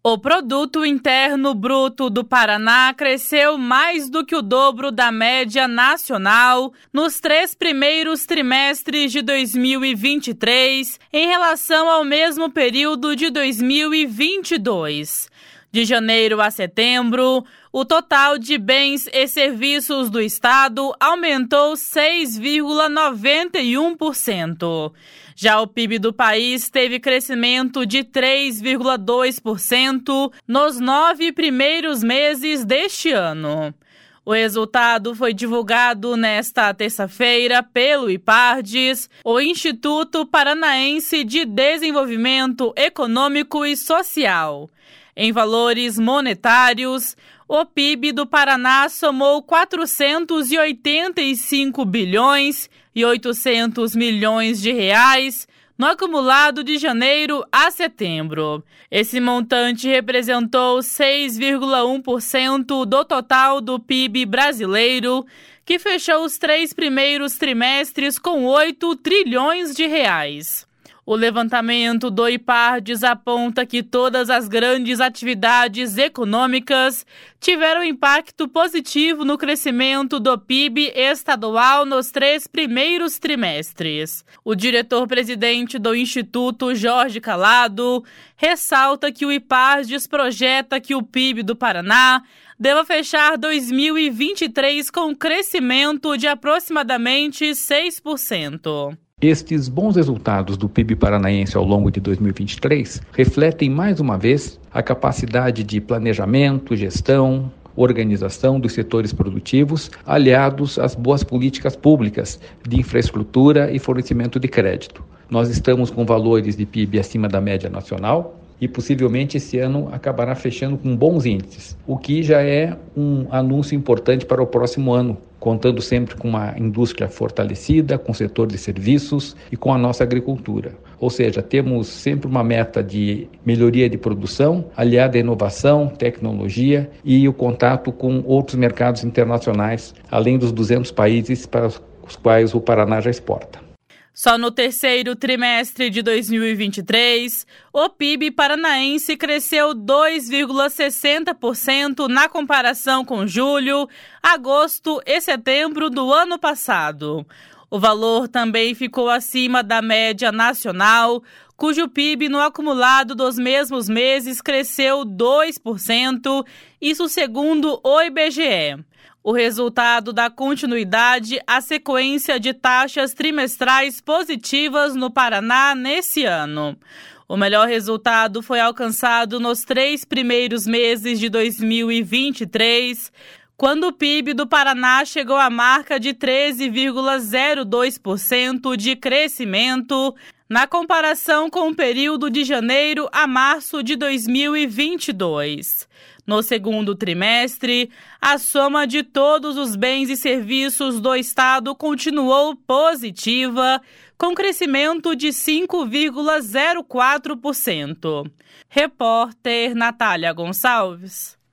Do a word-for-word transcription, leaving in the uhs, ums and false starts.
O Produto Interno Bruto do Paraná cresceu mais do que o dobro da média nacional nos três primeiros trimestres de dois mil e vinte e três, em relação ao mesmo período de dois mil e vinte e dois. De janeiro a setembro, o total de bens e serviços do Estado aumentou seis vírgula noventa e um por cento. Já o P I B do país teve crescimento de três vírgula dois por cento nos nove primeiros meses deste ano. O resultado foi divulgado nesta terça-feira pelo IPARDES, o Instituto Paranaense de Desenvolvimento Econômico e Social. Em valores monetários, o P I B do Paraná somou quatrocentos e oitenta e cinco bilhões e oitocentos milhões de reais no acumulado de janeiro a setembro. Esse montante representou seis vírgula um por cento do total do P I B brasileiro, que fechou os três primeiros trimestres com oito trilhões de reais. O levantamento do IPARDES aponta que todas as grandes atividades econômicas tiveram impacto positivo no crescimento do P I B estadual nos três primeiros trimestres. O diretor-presidente do Instituto, Jorge Calado, ressalta que o IPARDES projeta que o P I B do Paraná deva fechar dois mil e vinte e três com crescimento de aproximadamente seis por cento. Estes bons resultados do P I B paranaense ao longo de dois mil e vinte e três refletem mais uma vez a capacidade de planejamento, gestão, organização dos setores produtivos, aliados às boas políticas públicas de infraestrutura e fornecimento de crédito. Nós estamos com valores de P I B acima da média nacional e possivelmente esse ano acabará fechando com bons índices, o que já é um anúncio importante para o próximo ano, contando sempre com uma indústria fortalecida, com o setor de serviços e com a nossa agricultura. Ou seja, temos sempre uma meta de melhoria de produção, aliada à inovação, tecnologia e o contato com outros mercados internacionais, além dos duzentos países para os quais o Paraná já exporta. Só no terceiro trimestre de dois mil e vinte e três, o P I B paranaense cresceu dois vírgula sessenta por cento na comparação com julho, agosto e setembro do ano passado. O valor também ficou acima da média nacional, cujo P I B no acumulado dos mesmos meses cresceu dois por cento, isso segundo o I B G E. O resultado da continuidade à sequência de taxas trimestrais positivas no Paraná nesse ano. O melhor resultado foi alcançado nos três primeiros meses de dois mil e vinte e três, quando o P I B do Paraná chegou à marca de treze vírgula zero dois por cento de crescimento, na comparação com o período de janeiro a março de dois mil e vinte e dois. No segundo trimestre, a soma de todos os bens e serviços do Estado continuou positiva, com crescimento de cinco vírgula zero quatro por cento. Repórter Natália Gonçalves.